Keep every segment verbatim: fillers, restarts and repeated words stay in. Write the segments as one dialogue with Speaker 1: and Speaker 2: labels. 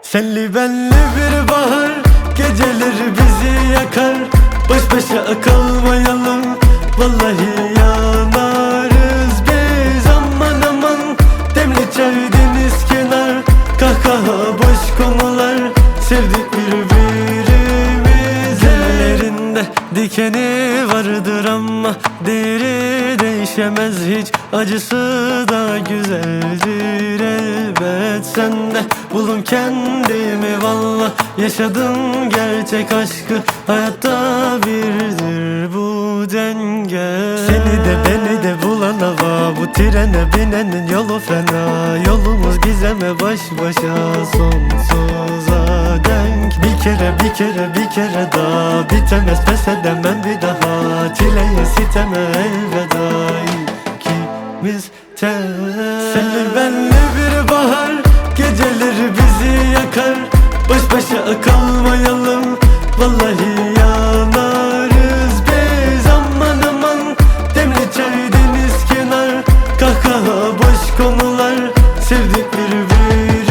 Speaker 1: Senli benli bir bahar, geceleri bizi yakar. Baş başa kalmayalım, vallahi yanarız biz. Aman aman, demli çay deniz kenar, kahkaha boş konular, sevdik birbirimizi. Ellerinde dikeni vardır ama deri değişemez hiç, acısı da güzeldir elbet. Sende buldum kendimi valla, yaşadım gerçek aşkı, hayatta birdir bu denge. Seni de beni de bulan hava, bu trene binenin yolu fena. Yolumuz gizeme baş başa sonsuza denk. Bir kere bir kere bir kere daha bitemez, pes edemem bir daha. Çileye siteme elveda, ikimiz tek. Senli benli bir bahar, geceleri bizi yakar. Baş başa kalmayalım, vallahi yanarız biz. Aman aman, demli çay deniz kenar, kahkaha boş konular, sevdik birbirimizi.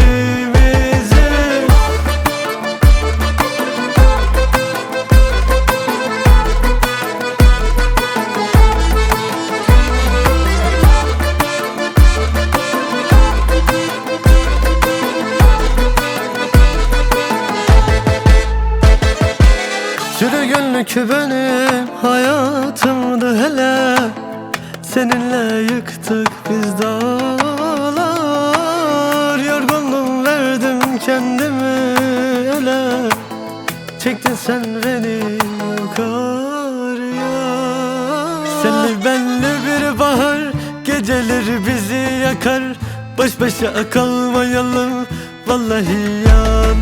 Speaker 1: Sürgünlük benim hayatımdı hele, seninle yıktık biz dağlar. Yorgunluğum verdim kendimi ele, çektin sen beni yukarıya. Senli benli bir bahar, geceleri bizi yakar. Baş başa kalmayalım, vallahi yan